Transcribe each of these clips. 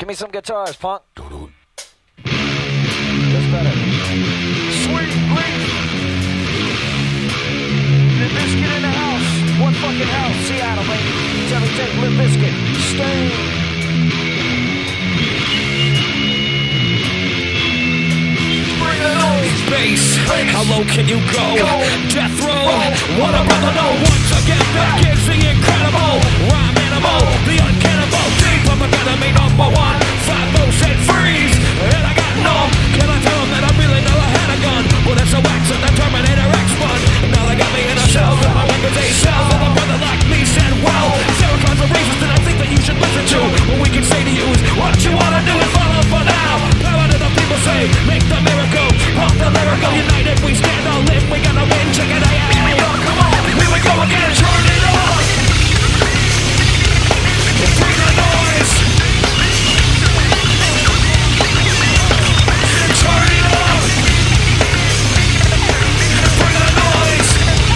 me some guitars, punk. That's better. Sweet grief. Limp Bizkit in the house. One fucking house. Seattle, baby. Jelly Take, Limp Bizkit. Stay. Space, how low can you go? Death row, what a brother know. Once again, back is the incredible rhyme animal, the uncannibal, deep of enemy number one. 5 said freeze, and I got numb. Can I tell them that I really never had a gun? Well, that's a wax and the Terminator X one. Now they got me in a cell, and my weapons ain't cells. And a brother like me said, well, Sarah Conn's a racist, and I think that you should listen to what we can say to you is what you wanna do is follow for now. Power to the people say, make the miracle. Pump the lyrical, united we stand or live, we gonna win, check it out. Come on, here we go again, turn it on. Bring the noise. Turn it on. Bring the noise.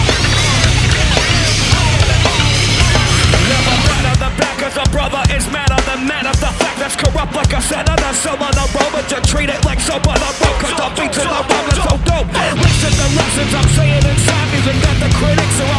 Never right on the back cause a brother is madder than man of the fact that's corrupt like a senator. Some on the road but you treat it like soap on the road. The beats in the rhyme are so dope. Listen to lessons I'm saying inside music that the critics are